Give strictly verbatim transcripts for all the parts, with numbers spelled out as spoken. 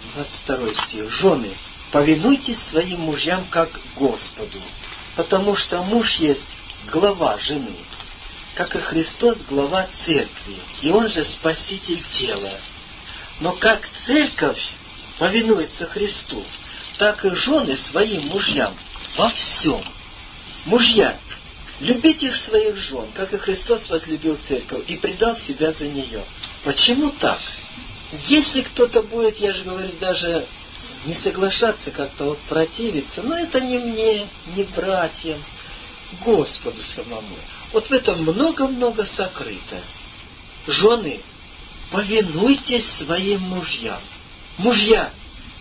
двадцать второй стих. Жены, повинуйтесь своим мужьям как Господу, потому что муж есть глава жены, как и Христос глава церкви, и он же спаситель тела. Но как церковь повинуется Христу, так и жены своим мужьям во всем. Мужья, любите их своих жен, как и Христос возлюбил церковь и предал себя за нее. Почему так? Если кто-то будет, я же говорю, даже не соглашаться, как-то вот противиться, но это не мне, не братьям, Господу самому. Вот в этом много-много сокрыто. Жены, повинуйтесь своим мужьям. Мужья,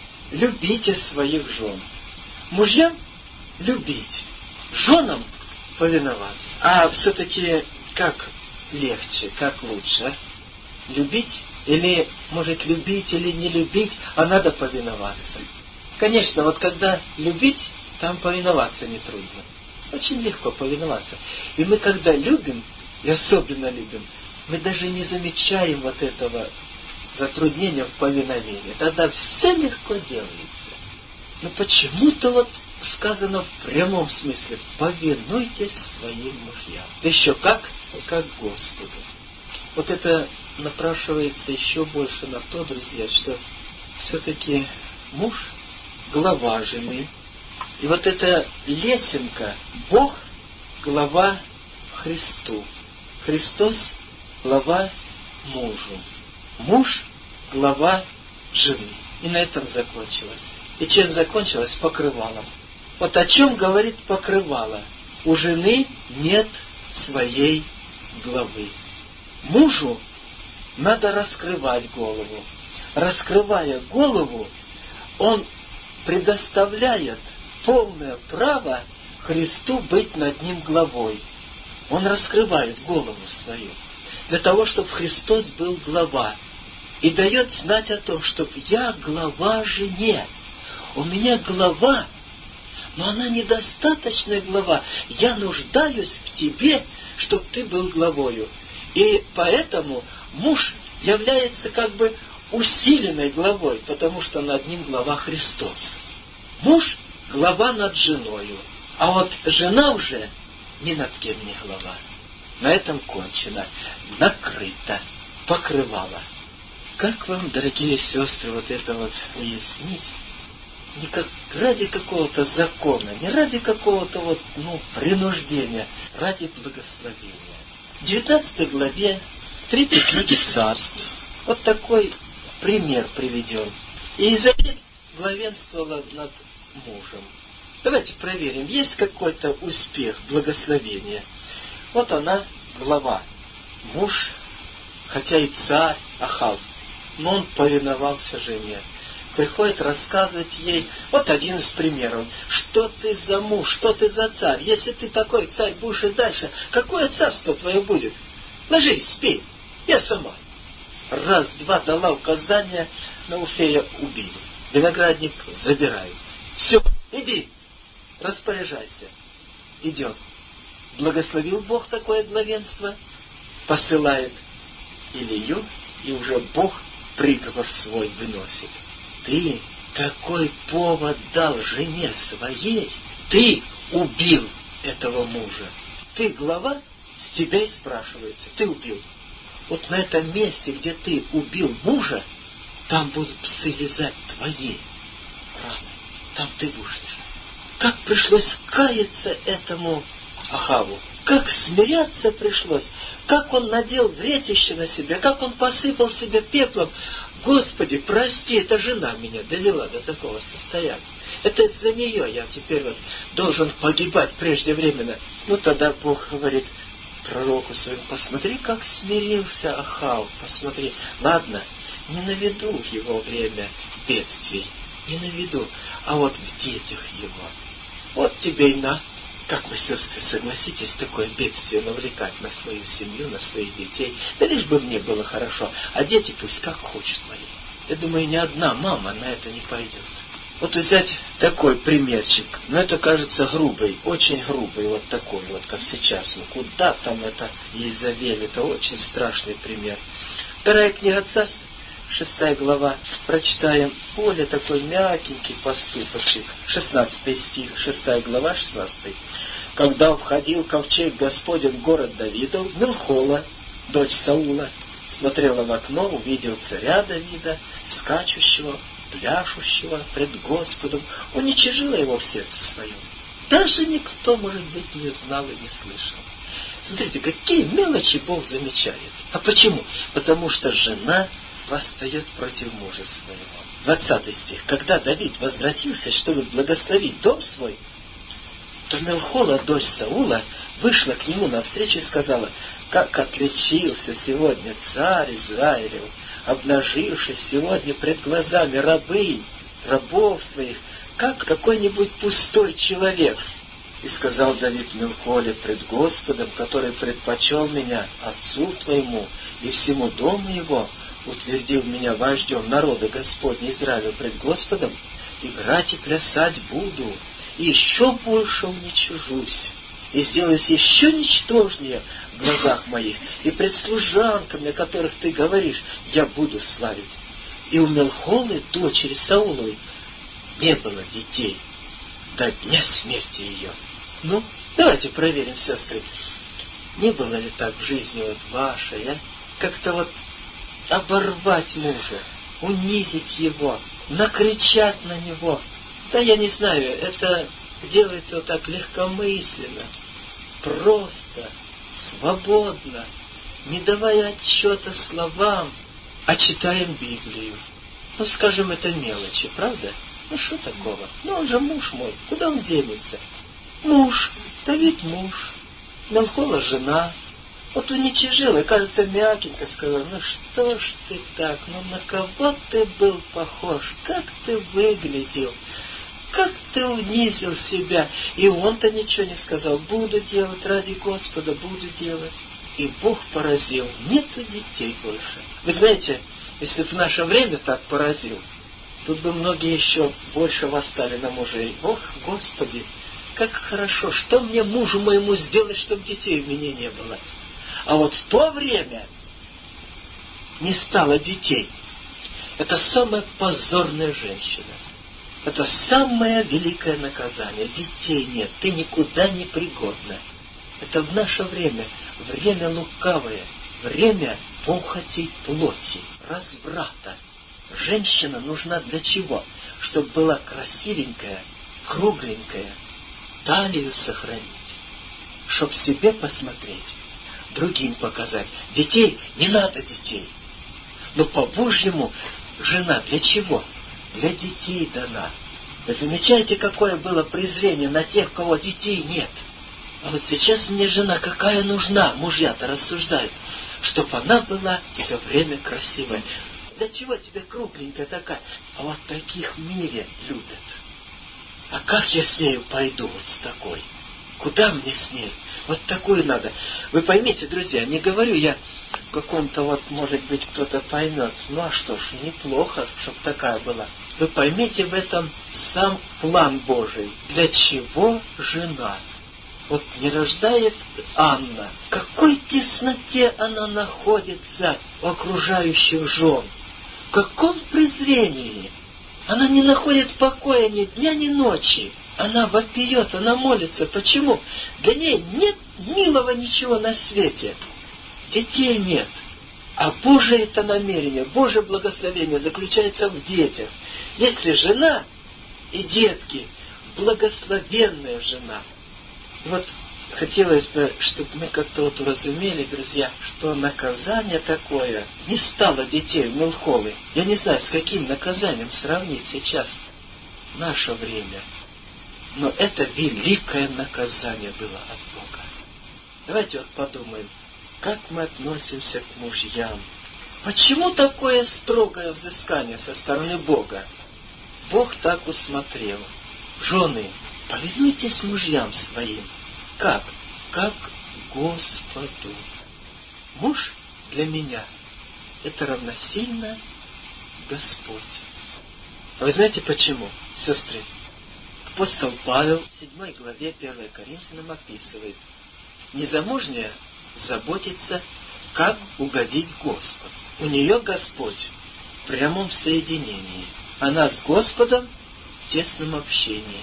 любите своих жен. Мужьям любить, женам повиноваться. А все-таки как легче, как лучше? А? Любить? Или, может, любить или не любить, а надо повиноваться? Конечно, вот когда любить, там повиноваться нетрудно. Очень легко повиноваться. И мы, когда любим, и особенно любим, мы даже не замечаем вот этого затруднения в повиновении. Тогда все легко делается. Но почему-то вот сказано в прямом смысле: повинуйтесь своим мужьям. Да еще как? Как Господу. Вот это напрашивается еще больше на то, друзья, что все-таки муж — глава жены. И вот эта лесенка, Бог — глава Христу. Христос — глава мужу. Муж — глава жены. И на этом закончилось. И чем закончилось? Покрывалом. Вот о чем говорит покрывало. У жены нет своей главы. Мужу надо раскрывать голову. Раскрывая голову, он предоставляет полное право Христу быть над ним главой. Он раскрывает голову свою для того, чтобы Христос был глава. И дает знать о том, что я глава жене. У меня глава, но она недостаточная глава. Я нуждаюсь в тебе, чтобы ты был главою. И поэтому муж является как бы усиленной главой, потому что над ним глава Христос. Муж — глава над женою, а вот жена уже ни над кем не глава. На этом кончено, накрыто, покрывало. Как вам, дорогие сестры, вот это вот уяснить? Не как ради какого-то закона, не ради какого-то вот, ну, принуждения, ради благословения. В девятнадцатой главе третьей книги Царств вот такой пример приведен. Иезавель главенствовала над мужем. Давайте проверим, есть какой-то успех, благословение. Вот она глава. Муж, хотя и царь Ахав, но он повиновался жене. Приходит рассказывать ей, вот один из примеров. Что ты за муж, что ты за царь? Если ты такой царь будешь и дальше, какое царство твое будет? Ложись, спи, я сама. Раз-два дала указания, Науфея убили. Виноградник забирают. Все, иди, распоряжайся. Идет. Благословил Бог такое главенство, посылает Илию, и уже Бог приговор свой выносит. Ты какой повод дал жене своей? Ты убил этого мужа. Ты глава, с тебя и спрашивается. Ты убил. Вот на этом месте, где ты убил мужа, там будут псы лизать твои раны. Там ты будешь лежать. Как пришлось каяться этому Ахаву. Как смиряться пришлось. Как он надел вретище на себя. Как он посыпал себя пеплом. Господи, прости, эта жена меня довела до такого состояния. Это из-за нее я теперь вот должен погибать преждевременно. Ну тогда Бог говорит пророку своему: посмотри, как смирился Ахав. Посмотри. Ладно, не наведу в его время бедствий. Не наведу. А вот в детях его. Вот тебе и на. Как вы, сестры, согласитесь такое бедствие навлекать на свою семью, на своих детей? Да лишь бы мне было хорошо. А дети пусть как хочут мои. Я думаю, ни одна мама на это не пойдет. Вот взять такой примерчик. Но это кажется грубый, очень грубый, вот такой, вот как сейчас. Ну куда там это Иезавель? Это очень страшный пример. Вторая книга Царств, шестая глава, прочитаем более такой мягенький поступочек. шестнадцатый стих, шестая глава, шестнадцатый. Когда входил ковчег Господень в город Давидов, Милхола, дочь Саула, смотрела в окно, увидел царя Давида, скачущего, пляшущего пред Господом, уничижила его в сердце своем. Даже никто, может быть, не знал и не слышал. Смотрите, какие мелочи Бог замечает. А почему? Потому что жена восстает против мужа своего. двадцатый стих. Когда Давид возвратился, чтобы благословить дом свой, то Милхола, дочь Саула, вышла к нему навстречу и сказала: как отличился сегодня царь Израилев, обнажившись сегодня пред глазами рабынь, рабов своих, как какой-нибудь пустой человек. И сказал Давид Милхоле пред Господом, который предпочел меня отцу твоему и всему дому его, утвердил меня вождем народа Господня Израиля пред Господом, играть и плясать буду, и еще больше уничижусь, и сделаюсь еще ничтожнее в глазах моих, и пред служанками, о которых ты говоришь, я буду славить. И у Милхолы, дочери Сауловой, не было детей до дня смерти ее. Ну, давайте проверим, сестры, не было ли так в жизни вот вашей, а? Как-то вот оборвать мужа, унизить его, накричать на него. Да я не знаю, это делается вот так легкомысленно, просто, свободно, не давая отчета словам, а читаем Библию. Ну, скажем, это мелочи, правда? Ну, что такого? Ну, он же муж мой, куда он денется? Муж, Давид муж, Милхола жена. Вот уничижила, и, кажется, мягенько сказала: ну что ж ты так, ну на кого ты был похож, как ты выглядел, как ты унизил себя. И он-то ничего не сказал: буду делать ради Господа, буду делать. И Бог поразил, нету детей больше. Вы знаете, если бы в наше время так поразил, тут бы многие еще больше восстали на мужей. Ох, Господи, как хорошо, что мне мужу моему сделать, чтобы детей у меня не было. А вот в то время не стало детей. Это самая позорная женщина. Это самое великое наказание. Детей нет, ты никуда не пригодна. Это в наше время, время лукавое, время похоти плоти, разврата. Женщина нужна для чего? Чтобы была красивенькая, кругленькая, талию сохранить, чтобы себе посмотреть, другим показать. Детей, не надо детей. Но по-божьему жена для чего? Для детей дана. Вы замечаете, какое было презрение на тех, у кого детей нет? А вот сейчас мне жена какая нужна? Мужья-то рассуждают, чтобы она была все время красивая. Для чего тебе кругленькая такая? А вот таких в мире любят. А как я с нею пойду вот с такой? Куда мне с ней? Вот такую надо. Вы поймите, друзья, не говорю я в каком-то вот, может быть, кто-то поймет. Ну а что ж, неплохо, чтобы такая была. Вы поймите в этом сам план Божий. Для чего жена? Вот не рождает Анна. В какой тесноте она находится у окружающих жен? В каком презрении? Она не находит покоя ни дня, ни ночи. Она вопиет, она молится. Почему? Для ней нет милого ничего на свете. Детей нет. А Божие это намерение, Божие благословение заключается в детях. Если жена и детки, благословенная жена. Вот хотелось бы, чтобы мы как-то вот уразумели, друзья, что наказание такое не стало детей в Милхолы. Я не знаю, с каким наказанием сравнить сейчас наше время. Но это великое наказание было от Бога. Давайте вот подумаем, как мы относимся к мужьям. Почему такое строгое взыскание со стороны Бога? Бог так усмотрел. Жены, повинуйтесь мужьям своим. Как? Как Господу. Муж для меня — это равносильно Господь. А вы знаете почему, сестры? Апостол Павел в седьмой главе первой Коринфянам описывает: незамужняя заботится, как угодить Господу. У нее Господь прямом соединении. Она с Господом в тесном общении.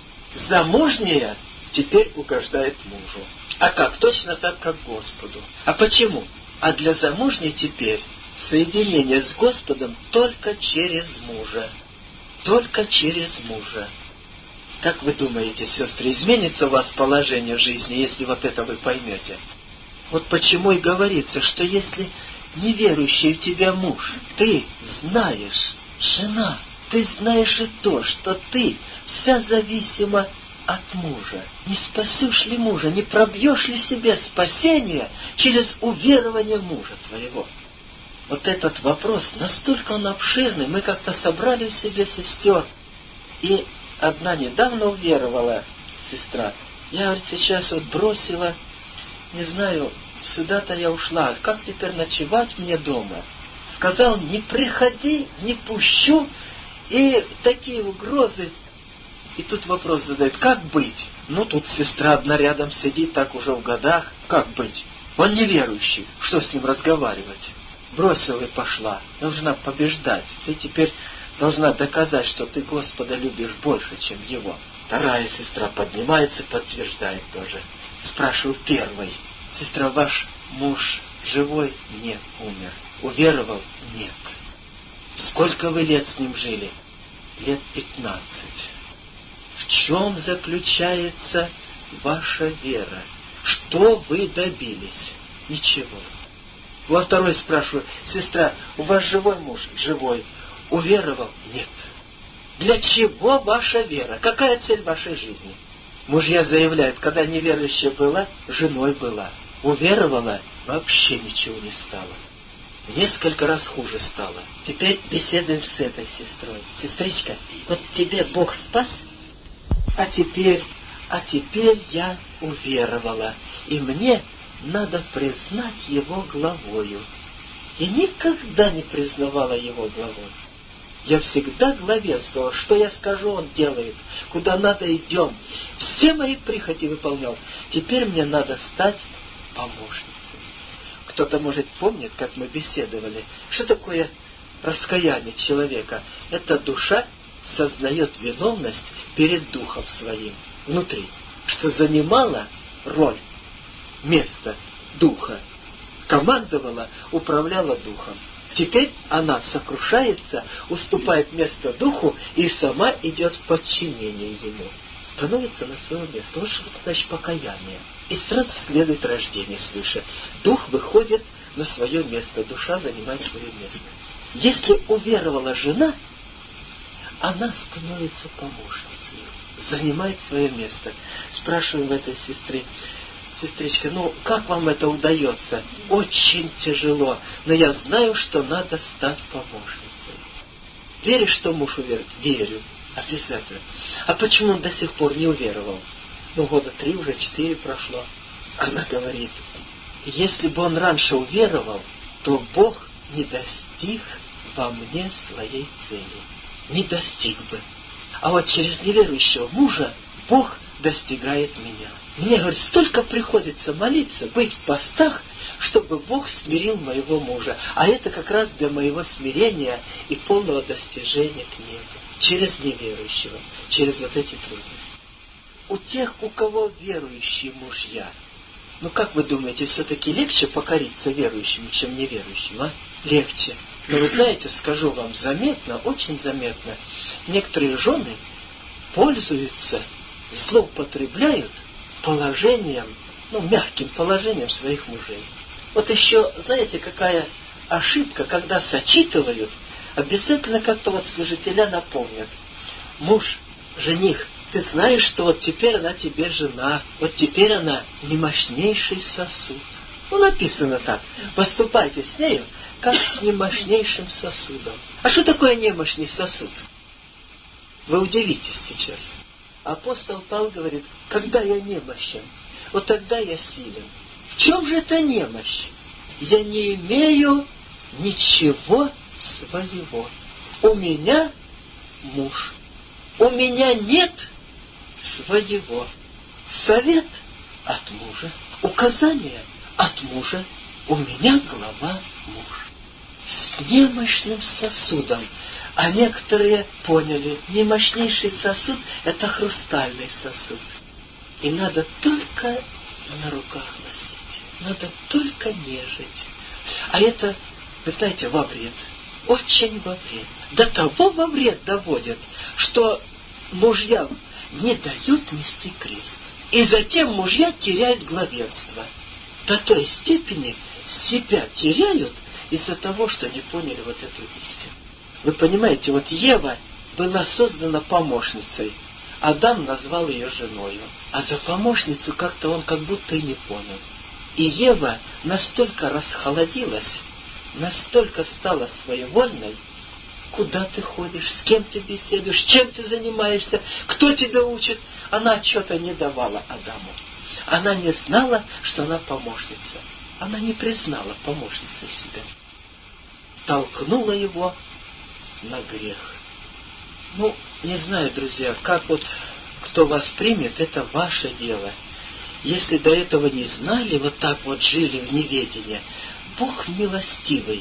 Замужняя теперь угождает мужу. А как? Точно так, как Господу. А почему? А для замужней теперь соединение с Господом только через мужа. Только через мужа. Как вы думаете, сестры, изменится у вас положение в жизни, если вот это вы поймете? Вот почему и говорится, что если неверующий в тебя муж, ты знаешь, жена, ты знаешь и то, что ты вся зависима от мужа. Не спасешь ли мужа, не пробьешь ли себе спасение через уверование мужа твоего? Вот этот вопрос, настолько он обширный, мы как-то собрали в себе сестер. И одна недавно уверовала сестра. Я, говорит, сейчас вот бросила, не знаю, сюда-то я ушла, как теперь ночевать мне дома? Сказал, не приходи, не пущу, и такие угрозы. И тут вопрос задает, как быть? Ну, тут сестра одна рядом сидит, так уже в годах. Как быть? Он неверующий, что с ним разговаривать? Бросила и пошла. Нужно побеждать. Ты теперь должна доказать, что ты Господа любишь больше, чем Его. Вторая сестра поднимается, подтверждает тоже. Спрашиваю первой. Сестра, ваш муж живой? Нет, умер. Уверовал? Нет. Сколько вы лет с ним жили? Лет пятнадцать. В чем заключается ваша вера? Что вы добились? Ничего. Во второй спрашиваю, сестра, у вас живой муж? Живой. Уверовал? Нет. Для чего ваша вера? Какая цель вашей жизни? Мужья заявляют, когда неверующая была, женой была. Уверовала, вообще ничего не стало. Несколько раз хуже стало. Теперь беседуем с этой сестрой. Сестричка, вот тебе Бог спас, а теперь, а теперь я уверовала. И мне надо признать Его главою. И никогда не признавала Его главой. Я всегда главенствовал, что я скажу, Он делает, куда надо идем. Все мои прихоти выполнял. Теперь мне надо стать помощницей. Кто-то, может, помнит, как мы беседовали, что такое раскаяние человека. Эта душа сознает виновность перед духом своим внутри, что занимала роль, место духа, командовала, управляла духом. Теперь она сокрушается, уступает место духу и сама идет в подчинение ему. Становится на свое место. Вот что значит покаяние. И сразу следует рождение свыше. Дух выходит на свое место, душа занимает свое место. Если уверовала жена, она становится помощницей, занимает свое место. Спрашиваем этой сестры, сестричка, ну как вам это удается? Очень тяжело, но я знаю, что надо стать помощницей. Веришь, что муж уверует? Верю, обязательно. А почему он до сих пор не уверовал? Ну, года три, уже четыре прошло. Она говорит, если бы он раньше уверовал, то Бог не достиг во мне своей цели. Не достиг бы. А вот через неверующего мужа Бог достигает меня. Мне, говорит, столько приходится молиться, быть в постах, чтобы Бог смирил моего мужа. А это как раз для моего смирения и полного достижения к небу. Через неверующего, через вот эти трудности. У тех, у кого верующие мужья, ну как вы думаете, все-таки легче покориться верующему, чем неверующему, а? Легче. Но вы знаете, скажу вам заметно, очень заметно, некоторые жены пользуются, злоупотребляют положением, ну, мягким положением своих мужей. Вот еще, знаете, какая ошибка, когда сочитывают, обязательно как-то вот служителя напомнят. Муж, жених, ты знаешь, что вот теперь она тебе жена, вот теперь она немощнейший сосуд. Ну, написано так. Поступайте с нею, как с немощнейшим сосудом. А что такое немощный сосуд? Вы удивитесь сейчас. Апостол Павел говорит, когда я немощен, вот тогда я силен. В чем же это немощь? Я не имею ничего своего. У меня муж. У меня нет своего. Совет от мужа. Указание от мужа. У меня глава муж. с немощным сосудом. А некоторые поняли, немощнейший сосуд – это хрустальный сосуд. И надо только на руках носить, надо только нежить. А это, вы знаете, во вред, очень во вред. До того во вред доводят, что мужьям не дают нести крест. И затем мужья теряют главенство. До той степени себя теряют из-за того, что не поняли вот эту истину. Вы понимаете, вот Ева была создана помощницей. Адам назвал ее женою. А за помощницу как-то он как будто и не понял. И Ева настолько расхолодилась, настолько стала своевольной. Куда ты ходишь, с кем ты беседуешь, чем ты занимаешься, кто тебя учит. Она отчета не давала Адаму. Она не знала, что она помощница. Она не признала помощницей себя. Толкнула его на грех. Ну, не знаю, друзья, как вот кто воспримет, это ваше дело. Если до этого не знали, вот так вот жили в неведении, Бог милостивый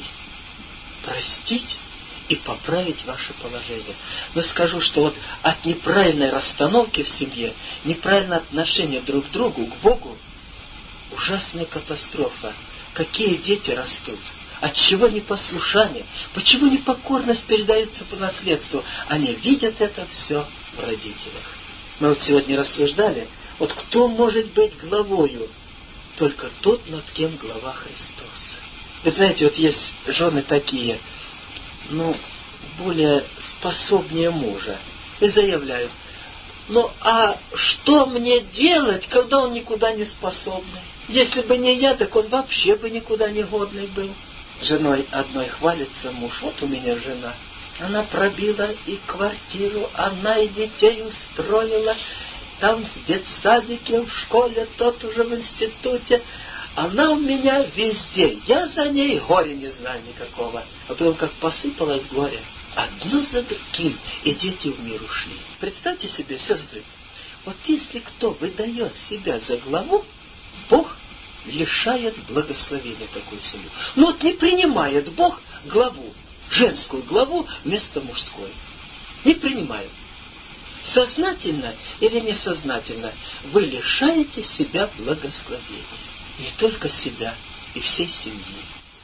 простить и поправить ваше положение. Но скажу, что вот от неправильной расстановки в семье, неправильного отношения друг к другу, к Богу, ужасная катастрофа. Какие дети растут? От чего непослушание? Почему непокорность передается по наследству? Они видят это все в родителях. Мы вот сегодня рассуждали, вот кто может быть главою? Только тот, над кем глава Христос. Вы знаете, вот есть жены такие, ну, более способнее мужа. И заявляют, ну, а что мне делать, когда он никуда не способный? Если бы не я, так он вообще бы никуда не годный был. Женой одной хвалится муж, вот у меня жена. Она пробила и квартиру, она и детей устроила. Там в детсадике, в школе, тот уже в институте. Она у меня везде. Я за ней горе не знаю никакого. А потом как посыпалось горе. Одно за другим. И дети в мир ушли. Представьте себе, сестры. Вот если кто выдает себя за главу, Бог лишает благословения такую семью. Но вот не принимает Бог главу, женскую главу вместо мужской. Не принимает. Сознательно или несознательно вы лишаете себя благословения. Не только себя и всей семьи.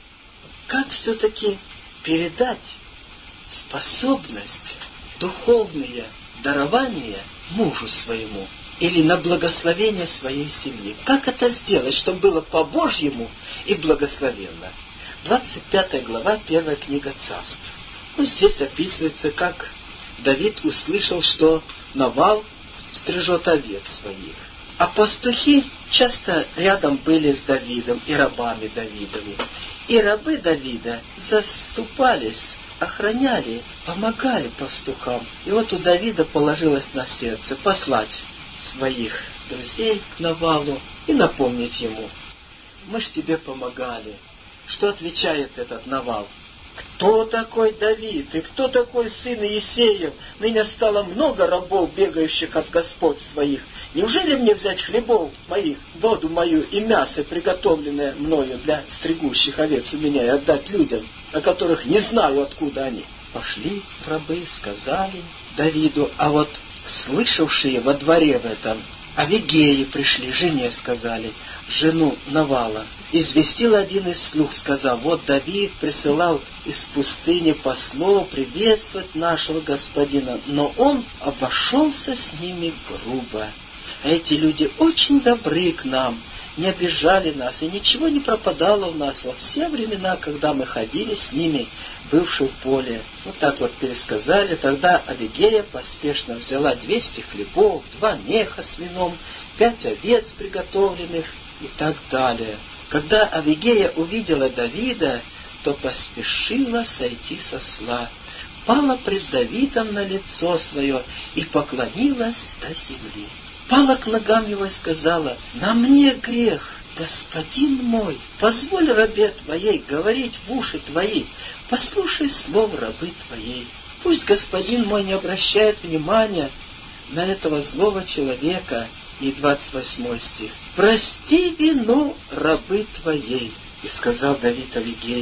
Как все-таки передать способность, духовные дарования мужу своему или на благословение своей семьи? Как это сделать, чтобы было по-божьему и благословенно? двадцать пятая глава, первая книга Царств. Ну, здесь описывается, как Давид услышал, что Навал стрижет овец своих. А пастухи часто рядом были с Давидом и рабами Давидовыми. И рабы Давида заступались, охраняли, помогали пастухам. И вот у Давида положилось на сердце послать своих друзей к Навалу и напомнить ему: мы ж тебе помогали. Что отвечает этот Навал? Кто такой Давид? И кто такой сын Иисеев? Ныне стало много рабов, бегающих от господ своих. Неужели мне взять хлебов моих, воду мою и мясо, приготовленное мною для стригущих овец у меня, и отдать людям, о которых не знаю, откуда они? Пошли рабы, сказали Давиду, а вот слышавшие во дворе в этом Авигеи пришли, жене сказали, жену Навала. Известил один из слуг, сказав: вот Давид присылал из пустыни послов приветствовать нашего господина, но он обошелся с ними грубо. А эти люди очень добры к нам, не обижали нас, и ничего не пропадало у нас во все времена, когда мы ходили с ними, бывшие в поле. Вот так вот пересказали. Тогда Авигея поспешно взяла двести хлебов, два меха с вином, пять овец приготовленных и так далее. Когда Авигея увидела Давида, то поспешила сойти со осла, пала пред Давидом на лицо свое и поклонилась до земли. Пала к ногам его и сказала: на мне грех, господин мой, позволь рабе твоей говорить в уши твои, послушай слов рабы твоей. Пусть господин мой не обращает внимания на этого злого человека. И двадцать восьмой стих. Прости вину рабы твоей. И сказал Давид Авигее: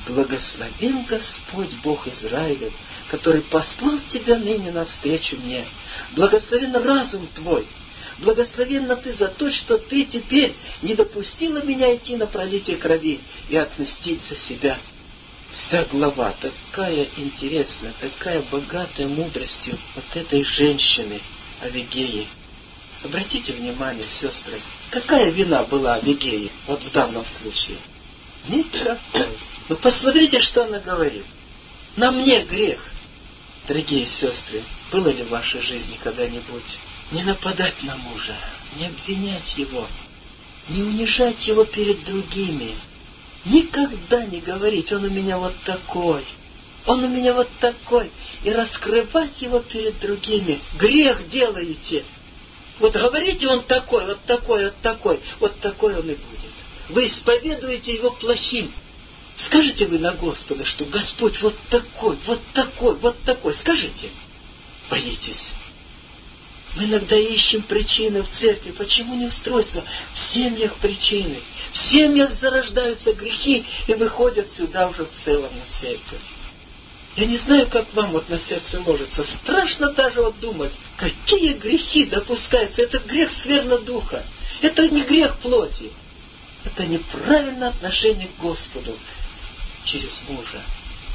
Благословен Господь Бог Израилев, который послал тебя ныне навстречу мне. Благословен разум твой. Благословенна ты за то, что ты теперь не допустила меня идти на пролитие крови и отмстить за себя. Вся глава такая интересная, такая богатая мудростью вот этой женщины Авигеи. Обратите внимание, сестры, какая вина была Авигеи вот в данном случае? Никакой. Ну посмотрите, что она говорит. На мне грех. Дорогие сестры, было ли в вашей жизни когда-нибудь не нападать на мужа, не обвинять его, не унижать его перед другими, никогда не говорить: он у меня вот такой, он у меня вот такой, и раскрывать его перед другими? Грех делаете. Вот говорите: он такой, вот такой, вот такой, вот такой он и будет. Вы исповедуете его плохим. Скажите вы на Господа, что Господь вот такой, вот такой, вот такой. Скажите. Боитесь. Мы иногда ищем причины в церкви. Почему не устройство? В семьях причины. В семьях зарождаются грехи и выходят сюда уже в целом на церковь. Я не знаю, как вам вот на сердце ложится. Страшно даже вот думать, какие грехи допускаются. Это грех скверно духа. Это не грех плоти. Это неправильное отношение к Господу через мужа.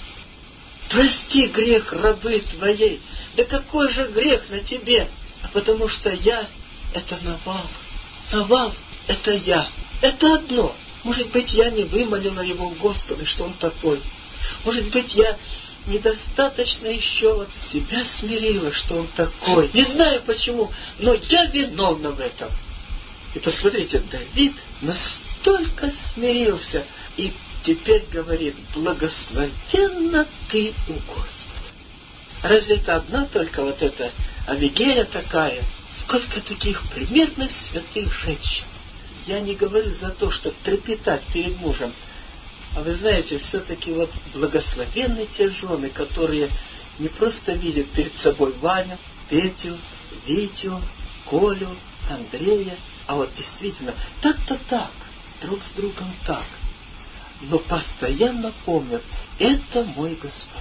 Прости грех рабы твоей. Да какой же грех на тебе? Потому что я — это Навал. Навал — это я. Это одно. Может быть, я не вымолила его в Господа, что он такой. Может быть, я недостаточно еще вот себя смирила, что он такой. Не знаю почему, но я виновна в этом. И посмотрите, Давид настолько смирился и теперь говорит: благословенна ты у Господа. Разве это одна только вот эта Авигея такая? Сколько таких примерных святых женщин. Я не говорю за то, чтобы трепетать перед мужем. А вы знаете, все-таки вот благословенны те жены, которые не просто видят перед собой Ваню, Петю, Витю, Колю, Андрея, а вот действительно так-то так, друг с другом так. Но постоянно помнят: это мой Господин.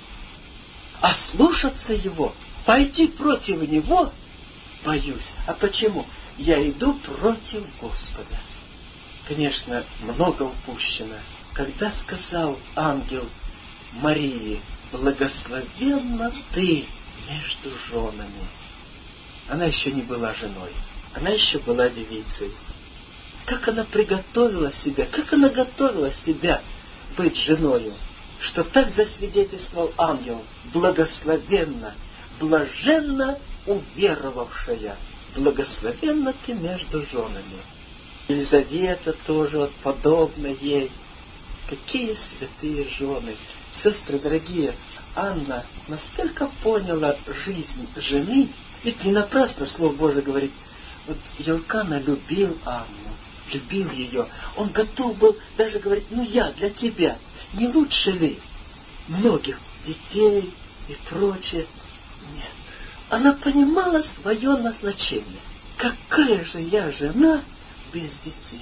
А слушаться его, пойти против него, боюсь. А почему? Я иду против Господа. Конечно, много упущено. Когда сказал ангел Марии: благословенна ты между женами. Она еще не была женой. Она еще была девицей. Как она приготовила себя, как она готовила себя быть женою, что так засвидетельствовал ангел: благословенна, блаженна уверовавшая, благословенна ты между женами. Елизавета тоже вот подобна ей. Какие святые жены! Сестры дорогие, Анна настолько поняла жизнь жены, ведь не напрасно Слово Божие говорит: вот Елкана любил Анну, любил ее. Он готов был даже говорить: ну я для тебя, не лучше ли многих детей и прочее? Нет. Она понимала свое назначение. Какая же я жена без детей?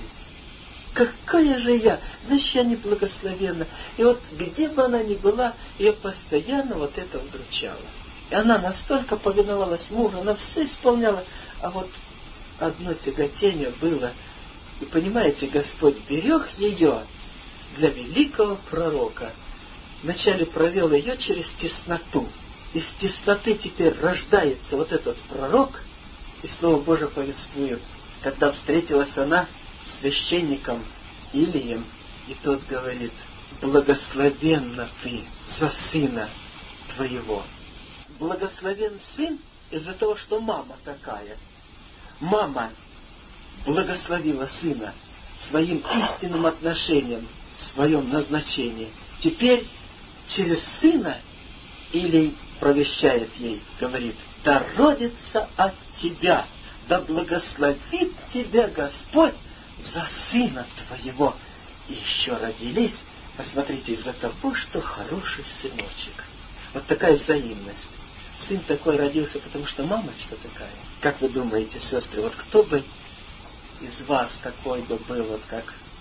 Какая же я? Значит, я не благословенна. И вот где бы она ни была, ее постоянно вот это удручало. И она настолько повиновалась мужу, она все исполняла. А вот одно тяготение было. И понимаете, Господь берег ее для великого пророка. Вначале провел ее через тесноту. Из тесноты теперь рождается вот этот пророк. И Слово Божие повествует, когда встретилась она с священником Илием, и тот говорит: благословенна ты за сына твоего. Благословен сын из-за того, что мама такая. Мама благословила сына своим истинным отношением, в своем назначении. Теперь через сына Илий провещает ей, говорит: да родится от тебя, да благословит тебя Господь за сына твоего. И еще родились, посмотрите, из-за того, что хороший сыночек. Вот такая взаимность. Сын такой родился, потому что мамочка такая. Как вы думаете, сестры, вот кто бы из вас такой бы был, вот как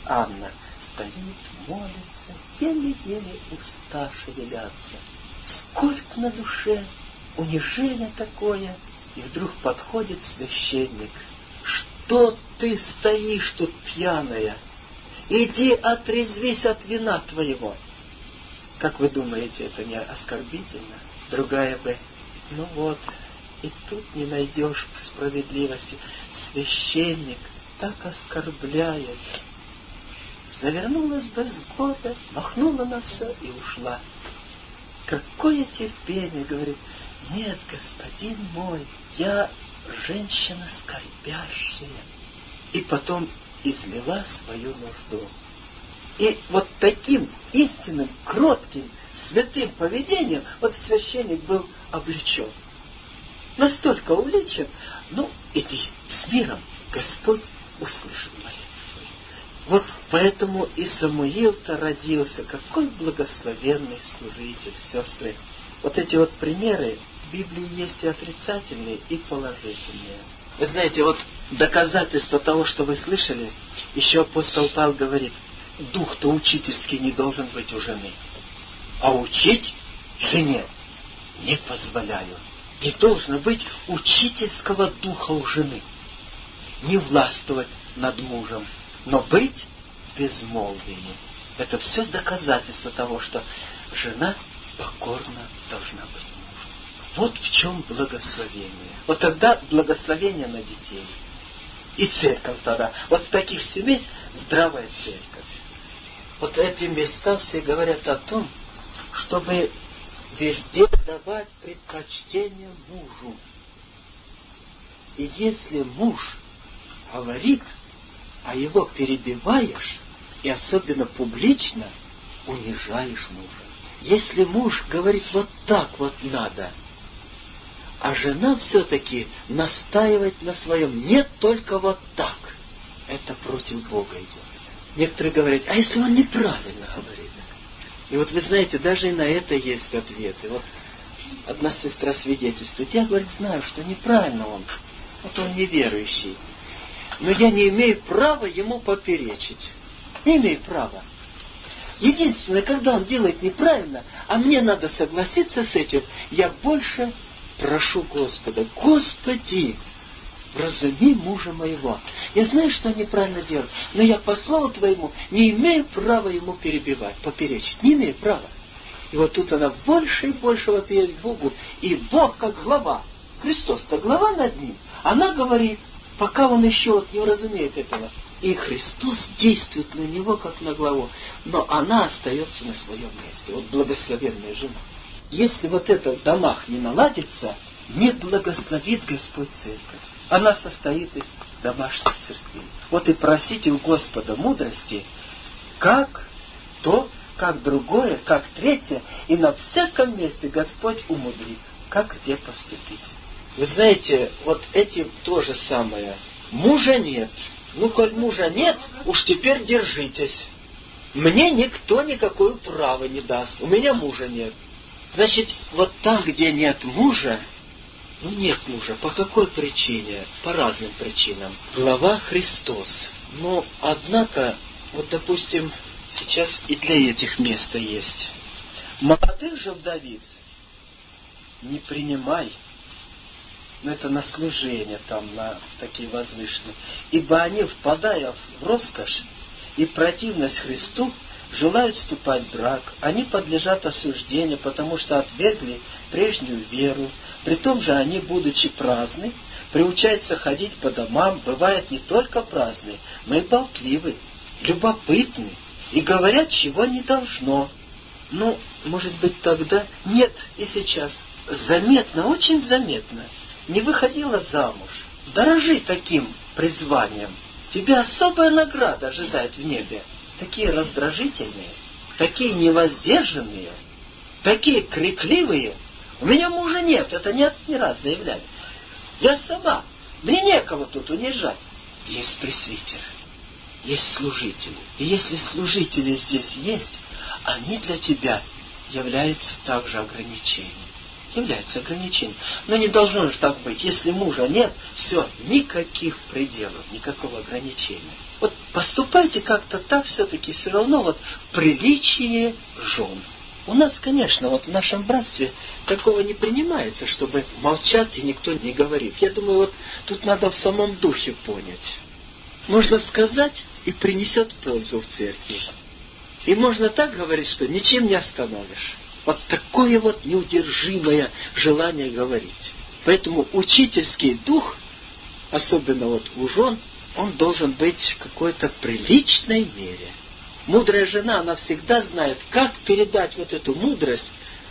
Анна стоит, молится, еле-еле уста шевелятся. Сколько на душе, унижение такое. И вдруг подходит священник. Что ты стоишь тут пьяная? Иди отрезвись от вина твоего. Как вы думаете, это не оскорбительно? Другая бы, ну вот, и тут не найдешь справедливости. Священник так оскорбляет. Завернулась без года, махнула на все и ушла. Какое терпение, говорит, нет, господин мой, я женщина скорбящая. И потом излила свою нужду. И вот таким истинным, кротким, святым поведением вот священник был облечен. Настолько увлечен, ну, иди с миром, Господь услышал молитву. Вот поэтому и Самуил-то родился. Какой благословенный служитель, сестры. Вот эти вот примеры в Библии есть и отрицательные, и положительные. Вы знаете, вот доказательство того, что вы слышали, еще апостол Павел говорит, дух-то учительский не должен быть у жены. А учить жене не позволяю. Не должно быть учительского духа у жены. Не властвовать над мужем, но быть безмолвием. Это все доказательство того, что жена покорно должна быть мужу. Вот в чем благословение. Вот тогда благословение на детей. И церковь тогда. Вот с таких семей здравая церковь. Вот эти места все говорят о том, чтобы везде давать предпочтение мужу. И если муж говорит, а его перебиваешь, и особенно публично унижаешь мужа. Если муж говорит, вот так вот надо, а жена все-таки настаивает на своем, нет, только вот так, это против Бога идет. Некоторые говорят, а если он неправильно говорит? И вот вы знаете, даже и на это есть ответы. Вот одна сестра свидетельствует, я, говорит, знаю, что неправильно он, вот он неверующий. Но я не имею права ему поперечить. Не имею права. Единственное, когда он делает неправильно, а мне надо согласиться с этим, я больше прошу Господа, Господи, вразуми мужа моего. Я знаю, что он неправильно делает, но я по слову Твоему не имею права ему перебивать, поперечить. Не имею права. И вот тут она больше и больше вопиет Богу. И Бог, как глава, Христос-то глава над ним, она говорит, пока он еще вот не разумеет этого. И Христос действует на него, как на главу. Но она остается на своем месте. Вот благословенная жена. Если вот это в домах не наладится, не благословит Господь церковь. Она состоит из домашних церквей. Вот и просите у Господа мудрости, как то, как другое, как третье. И на всяком месте Господь умудрит, как где поступить. Вы знаете, вот этим то же самое. Мужа нет. Ну, коль мужа нет, уж теперь держитесь. Мне никто никакое право не даст. У меня мужа нет. Значит, вот там, где нет мужа, ну нет мужа. По какой причине? По разным причинам. Глава Христос. Но, однако, вот, допустим, сейчас и для этих места есть. Молодых же вдовиц не принимай. Но это на служение, там, на такие возвышенные. Ибо они, впадая в роскошь и противность Христу, желают вступать в брак. Они подлежат осуждению, потому что отвергли прежнюю веру. При том же они, будучи праздны, приучаются ходить по домам, бывают не только праздны, но и болтливы, любопытны, и говорят, чего не должно. Ну, может быть, тогда нет и сейчас. Заметно, очень заметно. Не выходила замуж. Дорожи таким призванием. Тебя особая награда ожидает в небе. Такие раздражительные, такие невоздержанные, такие крикливые. У меня мужа нет, это не, не раз заявляли. Я сама, мне некого тут унижать. Есть пресвитер, есть служители. И если служители здесь есть, они для тебя являются также ограничением. является ограничением. Но не должно же так быть. Если мужа нет, все, никаких пределов, никакого ограничения. Вот поступайте как-то так, все-таки все равно вот приличие жен. У нас, конечно, вот в нашем братстве такого не принимается, чтобы молчать и никто не говорит. Я думаю, вот тут надо в самом духе понять. Можно сказать, и принесет пользу в церкви. И можно так говорить, что ничем не остановишь. Вот такое вот неудержимое желание говорить. Поэтому учительский дух, особенно вот у жен, он должен быть в какой-то приличной мере. Мудрая жена, она всегда знает, как передать вот эту мудрость,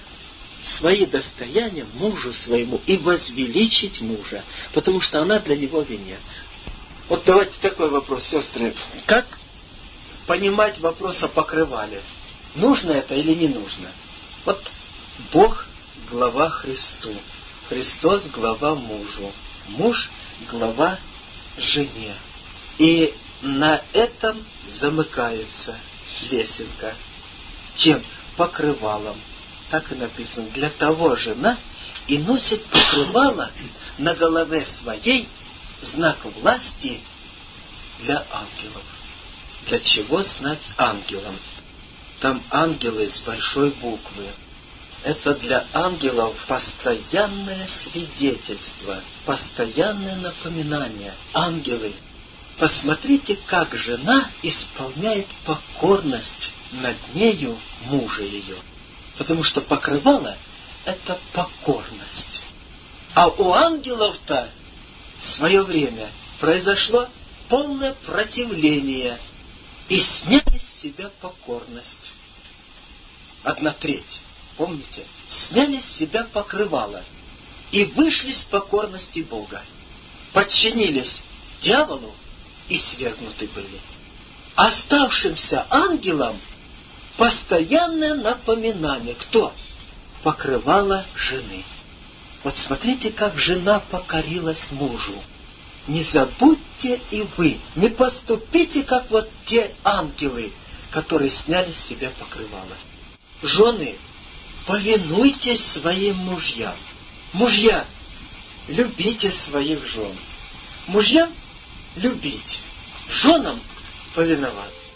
свои достояния мужу своему и возвеличить мужа, потому что она для него венец. Вот давайте такой вопрос, сестры. Как понимать вопрос о покрывале? Нужно это или не нужно? Вот Бог — глава Христу, Христос — глава мужу, муж — глава жене. И на этом замыкается лесенка. Чем? Покрывалом. Так и написано. Для того жена и носит покрывало на голове своей, знак власти для ангелов. Для чего знать ангелам? Там ангелы с большой буквы. Это для ангелов постоянное свидетельство, постоянное напоминание. Ангелы, посмотрите, как жена исполняет покорность над нею мужа ее. Потому что покрывало — это покорность. А у ангелов-то в свое время произошло полное противление. И сняли с себя покорность. Одна треть. Помните? Сняли с себя покрывало. И вышли с покорности Бога. Подчинились дьяволу и свергнуты были. Оставшимся ангелам постоянное напоминание. Кто? Покрывало жены. Вот смотрите, как жена покорилась мужу. Не забудьте и вы, не поступите, как вот те ангелы, которые сняли с себя покрывало. Жены, повинуйтесь своим мужьям. Мужья, любите своих жен. Мужьям любить, женам повиноваться.